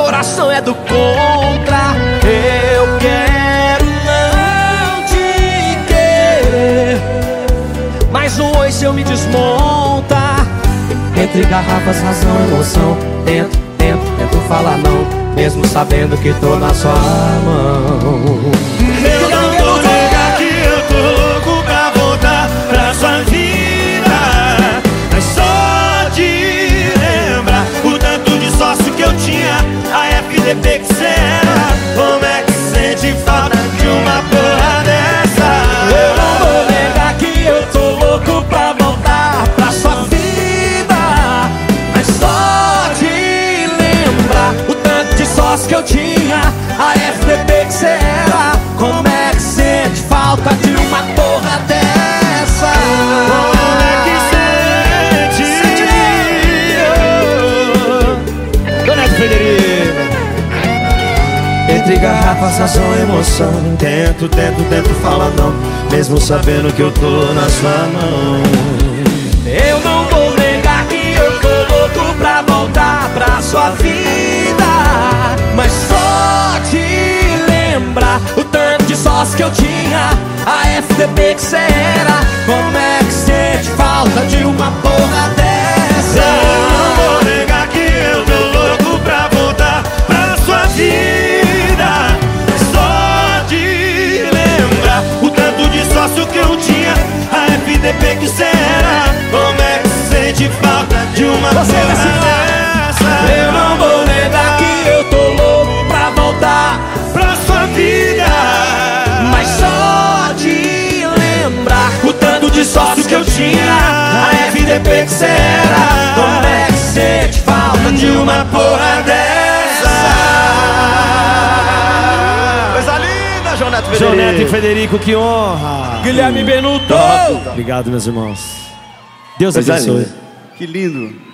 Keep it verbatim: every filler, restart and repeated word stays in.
coração é do contra. Eu quero não te querer, mas um oi seu me desmonta. Entre garrafas, razão, emoção, tento, tento, tento falar não, mesmo sabendo que tô na sua mão. Eu não vou negar que eu tô louco pra voltar pra sua vida, mas só de lembrar o tanto de sócio que eu tinha, a F D P que cê era. Como é que sente falta de uma porra dessa? Eu não vou negar que eu tô louco pra voltar pra sua vida, mas só de lembrar o tanto de sócio que eu tinha, a F D P que cê era. Como é que sente falta de uma porra dessa? Como é que sente? Dona Federico. Entre garrafas, razão, emoção, Tento, tento, tento falar não, mesmo sabendo que eu tô na sua mão. eu não vou negar que eu tô louco pra voltar pra sua vida, mas só de lembrar o tanto de sócio que eu tinha, a F D P que cê era. Como é que sente falta de uma porra dessa? Eu não vou negar que eu tô louco pra voltar pra sua vida, só de lembrar o tanto de sócio que eu tinha, a F D P que cê era. Como é que sente falta de uma Você porra vai dessa? Eu não vou negar que eu tô louco pra voltar Pra sua vida, mas só de lembrar o tanto de sócio que eu tinha, a F D P que cê era. Como é que sente falta de uma porra dessa? Coisa linda, João Neto Federico. João Neto e Federico, que honra. Guilherme Benuto. Obrigado, meus irmãos. Deus Coisa abençoe. linda. Que lindo.